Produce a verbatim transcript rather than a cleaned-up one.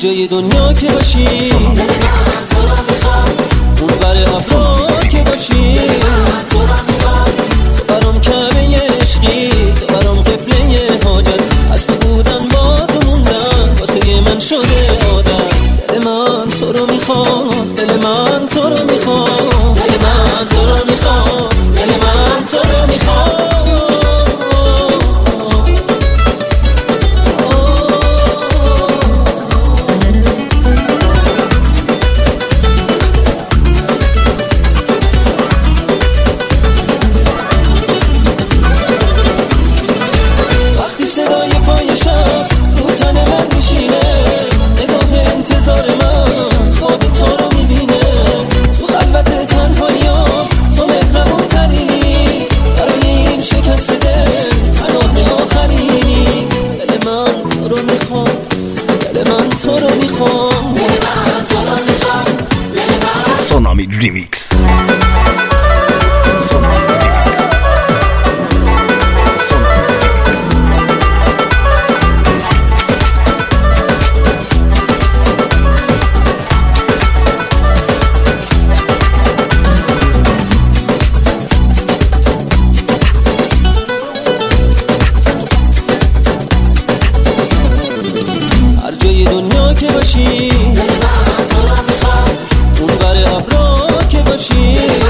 جای دنیا که باشی دل من تو رو میخواد، اون بر ابرا که باشی من تو رو میخواد، تو برام کعبه عشقی، تو برام قبله حاجت، از تو بودن با تو موندن واسه من شده عادت. دل من تو رو میخواد، دل من تو رو میخواد، دل من تو رو میخواد، دل من تو رو میخواد. صدای پای شب رو تن من میشینه، نگاه انتظار من خواب تو رو میبینه. تو خلوت تنهایی‌ها تو مهربون ترینی، برای این شکست دل پناه آخرینی. دل من تو رو میخواد، دل من تو رو میخواد، دل من تو رو میخواد، دل من سونامی ریمیکس. هر جای دنیا که باشی دل من تو رو میخواد، اون بر ابرا که باشی